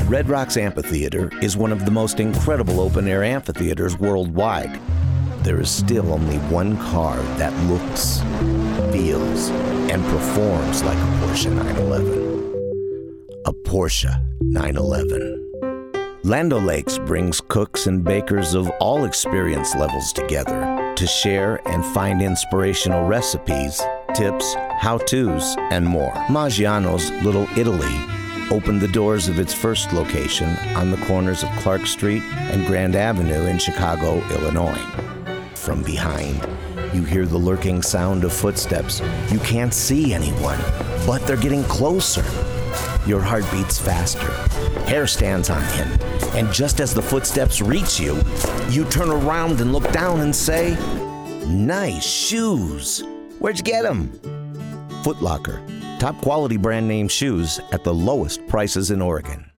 Red Rocks Amphitheater is one of the most incredible open-air amphitheaters worldwide. There is still only one car that looks, feels, and performs like a Porsche 911. A Porsche 911. Land O'Lakes brings cooks and bakers of all experience levels together to share and find inspirational recipes, tips, how-tos, and more. Maggiano's Little Italy opened the doors of its first location on the corners of Clark Street and Grand Avenue in Chicago, Illinois. From behind, you hear the lurking sound of footsteps. You can't see anyone, but they're getting closer. Your heart beats faster. Hair stands on end. And just as the footsteps reach you, you turn around and look down and say, "Nice shoes. Where'd you get them?" Foot Locker. Top quality brand name shoes at the lowest prices in Oregon.